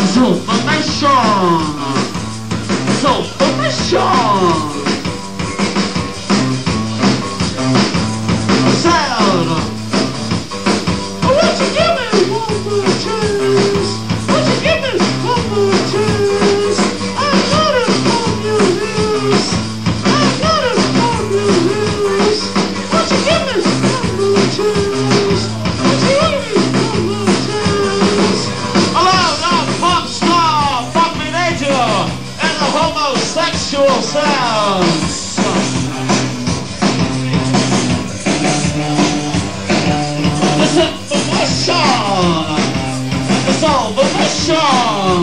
Zulfamation. Zulfamation. Sound. Won't you give me one more chance? Won't you give me one more chance? I'm gonna form your ears. I'm gonna form your ears. Won't you give me one more chance? Won't you give me one more chance? Hello, now pop star, fucking angel, and the homosexual sounds.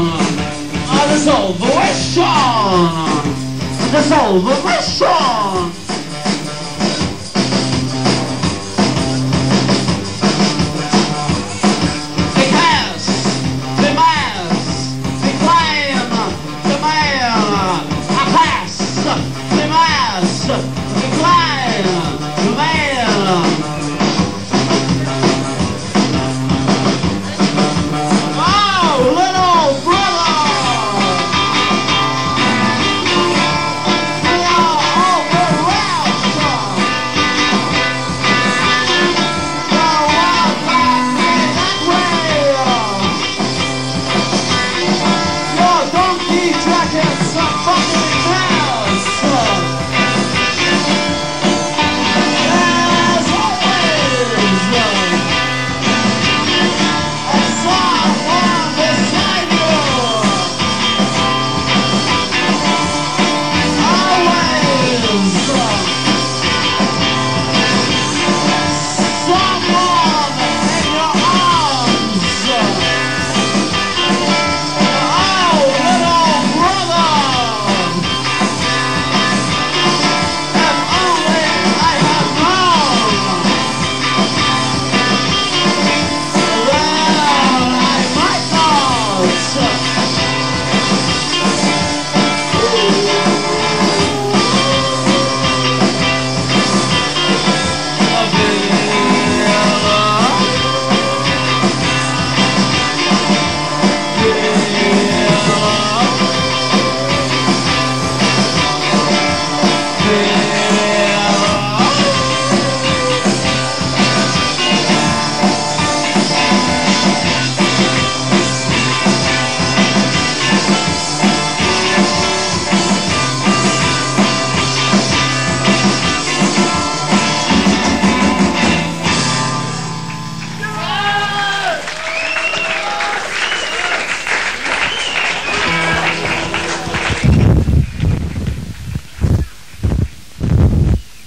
Dissolve the mission.